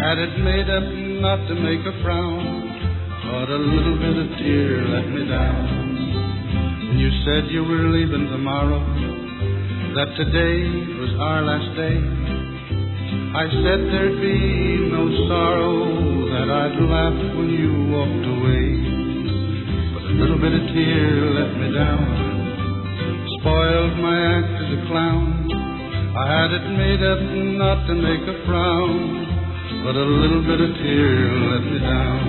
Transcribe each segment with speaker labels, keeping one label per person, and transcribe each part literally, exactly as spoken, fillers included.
Speaker 1: had it made up not to make a frown, but a little bit of tear let me down. You said you were leaving tomorrow, that today was our last day. I said there'd be no sorrow, that I'd laugh when you walked away. But a little bit of tear let me down, spoiled my act as a clown. I had it made up not to make a frown, but a little bit of tear let me down.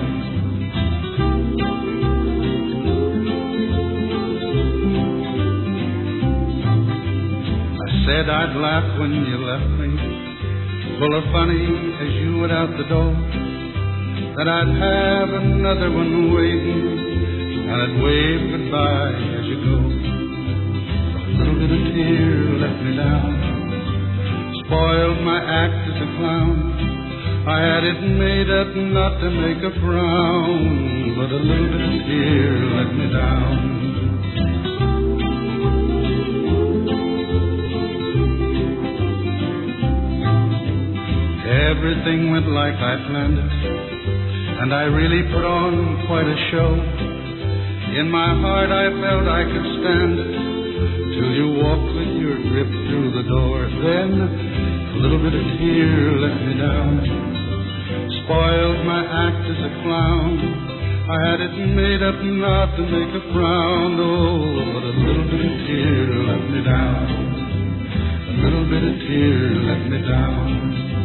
Speaker 1: I said I'd laugh when you left me, full of funny as you went out the door, that I'd have another one waiting, and I'd wave goodbye as you go. But a little bit of tear let me down, spoiled my act as a clown. I had it made up not to make a frown, but a little bit of tear let me down. Everything went like I planned it, and I really put on quite a show. In my heart I felt I could stand it, till you walked with your grip through the door. Then a little bit of tear let me down, spoiled my act as a clown. I had it made up not to make a frown, oh, but a little bit of tear let me down, a little bit of tear let me down.